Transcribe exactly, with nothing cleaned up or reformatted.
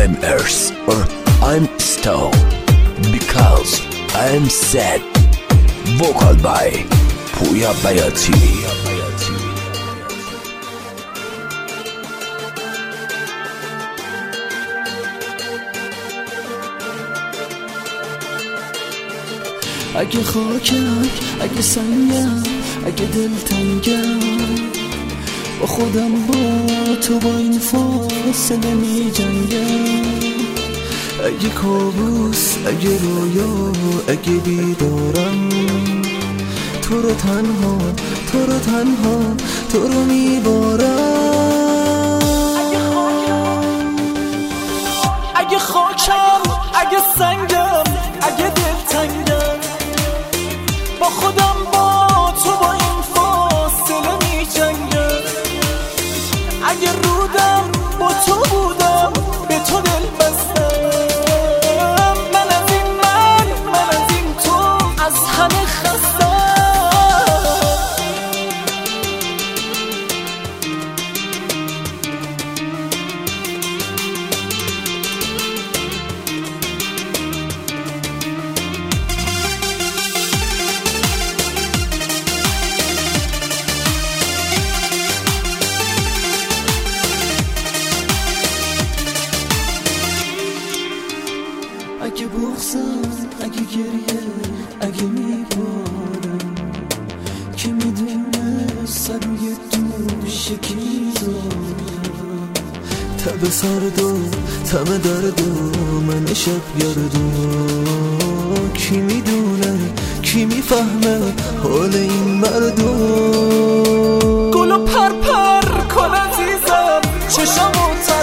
I'm earth or I'm stone because I'm sad. Vocal by پویا بیاتی. اگه خاکم، اگه سنگم، اگه دلتنگم، با خودم با تو با این فاصله می جنگم. اگه کابوس، اگه رویا، اگه بیدارم، تو رو تنها، تو رو تنها، تو رو میبارم. اگه خاکم، اگه سنگم، اگه دلتنگم، با خودم با تو با این فاصله می جنگم. اگه رودم با تو بودم به تو دل بستم، من از این من من از این تو از همه خستم. اگه بغضم، اگه گریه، اگه میبارم، که میدونه سر روی دوش کی میذارم. تب سرد و تم درد و من شب گرد و کی میدونه، کی میفهمه حال این مردم. گلو پر پر کن عزیزم، چشمو